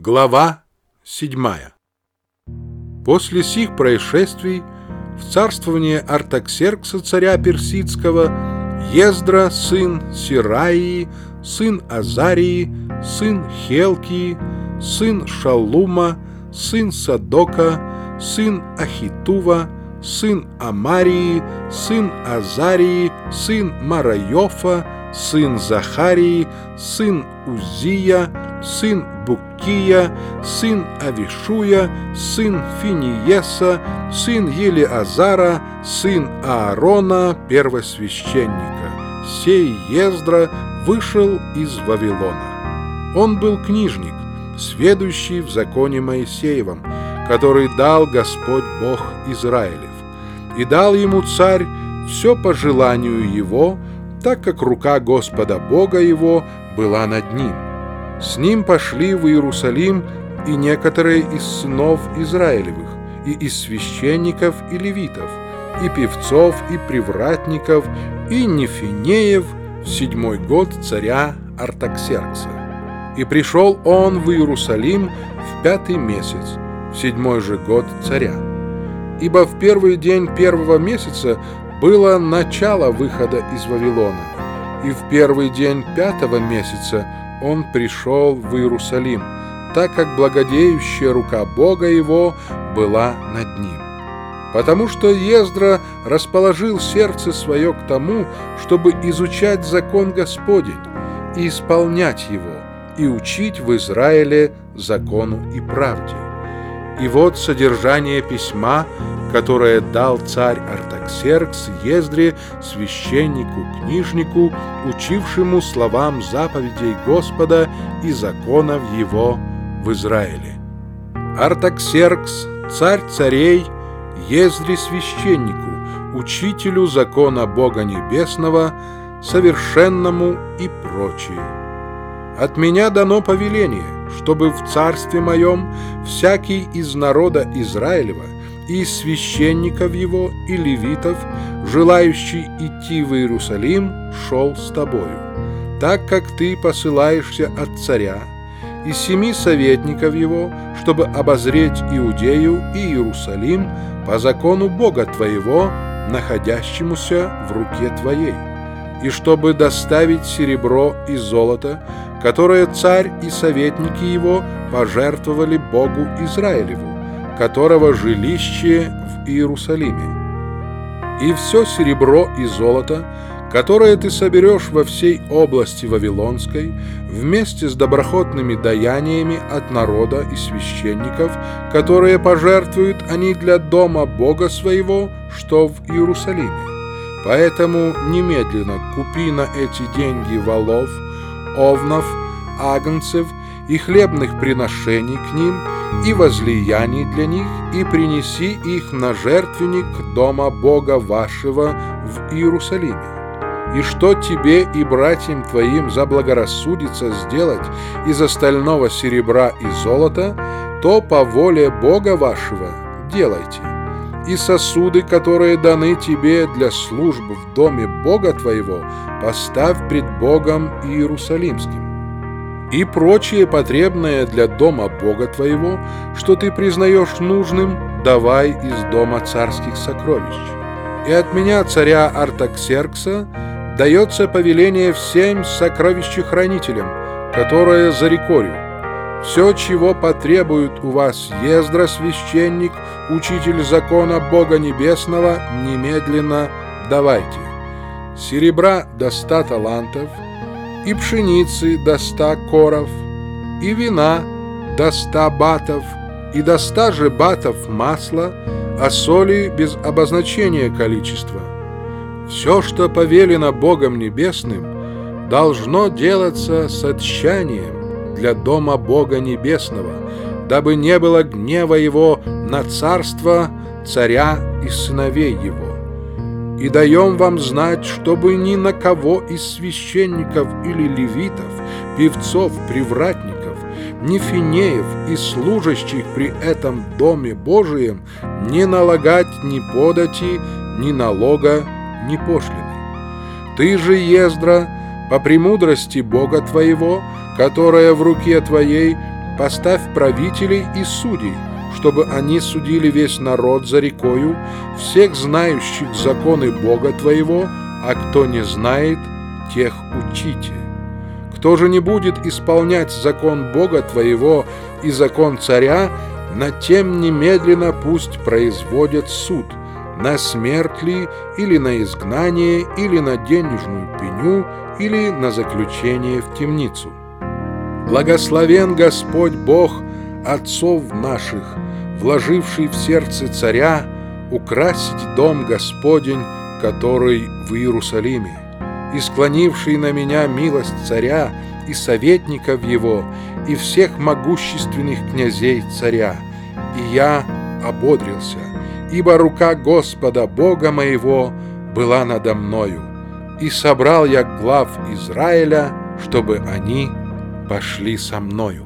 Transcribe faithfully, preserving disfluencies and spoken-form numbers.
Глава седьмая. После сих происшествий в царствование Артаксеркса, царя персидского, Ездра, сын Сираии, сын Азарии, сын Хелкии, сын Шаллума, сын Садока, сын Ахитува, сын Амарии, сын Азарии, сын Мараёфа, сын Захарии, сын Узия, сын Буккия, сын Авишуя, сын Финиеса, сын Елиазара, сын Аарона, первосвященника. Сей Ездра вышел из Вавилона. Он был книжник, сведущий в законе Моисеевом, который дал Господь Бог Израилев. И дал ему царь все по желанию его, так как рука Господа Бога его была над ним. С ним пошли в Иерусалим и некоторые из сынов Израилевых, и из священников и левитов, и певцов, и привратников, и нефинеев в седьмой год царя Артаксеркса. И пришел он в Иерусалим в пятый месяц, в седьмой же год царя. Ибо в первый день первого месяца было начало выхода из Вавилона, и в первый день пятого месяца он пришел в Иерусалим, так как благодеющая рука Бога его была над ним. Потому что Ездра расположил сердце свое к тому, чтобы изучать закон Господень и исполнять его, и учить в Израиле закону и правде. И вот содержание письма, которое дал царь Артаксеркс Ездре, священнику-книжнику, учившему словам заповедей Господа и законов его в Израиле. Артаксеркс, царь царей, Ездре священнику, учителю закона Бога Небесного, совершенному и прочее. От меня дано повеление, чтобы в царстве моем всякий из народа Израилева и из священников его и левитов, желающий идти в Иерусалим, шел с тобою, так как ты посылаешься от царя, и семи советников его, чтобы обозреть Иудею и Иерусалим по закону Бога твоего, находящемуся в руке твоей, и чтобы доставить серебро и золото, которое царь и советники его пожертвовали Богу Израилеву, которого жилище в Иерусалиме. И все серебро и золото, которое ты соберешь во всей области Вавилонской, вместе с доброхотными даяниями от народа и священников, которые пожертвуют они для дома Бога своего, что в Иерусалиме. Поэтому немедленно купи на эти деньги волов, овнов, агнцев и хлебных приношений к ним, и возлияний для них, и принеси их на жертвенник дома Бога вашего в Иерусалиме. И что тебе и братьям твоим заблагорассудится сделать из остального серебра и золота, то по воле Бога вашего делайте. И сосуды, которые даны тебе для служб в доме Бога твоего, поставь пред Богом Иерусалимским. И прочее потребное для дома Бога твоего, что ты признаешь нужным, давай из дома царских сокровищ. И от меня, царя Артаксеркса, дается повеление всем сокровищехранителям, которые за рекою. Все, чего потребует у вас Ездра, священник, учитель закона Бога Небесного, немедленно давайте. Серебра до ста талантов, и пшеницы до ста коров, и вина до ста батов, и до ста же батов масла, а соли без обозначения количества. Все, что повелено Богом Небесным, должно делаться с отчаянием для дома Бога Небесного, дабы не было гнева его на царство царя и сыновей его. И даем вам знать, чтобы ни на кого из священников или левитов, певцов, привратников, нефинеев и служащих при этом доме Божием не налагать ни подати, ни налога, ни пошлины. Ты же, Ездра, по премудрости Бога твоего, которая в руке твоей, поставь правителей и судей, чтобы они судили весь народ за рекою, всех знающих законы Бога твоего, а кто не знает, тех учите. Кто же не будет исполнять закон Бога твоего и закон царя, над тем немедленно пусть производят суд, на смерть ли, или на изгнание, или на денежную пеню, или на заключение в темницу. Благословен Господь Бог отцов наших, вложивший в сердце царя украсить дом Господень, который в Иерусалиме, и склонивший на меня милость царя и советников его, и всех могущественных князей царя. И я ободрился, ибо рука Господа Бога моего была надо мною, и собрал я глав Израиля, чтобы они пошли со мною.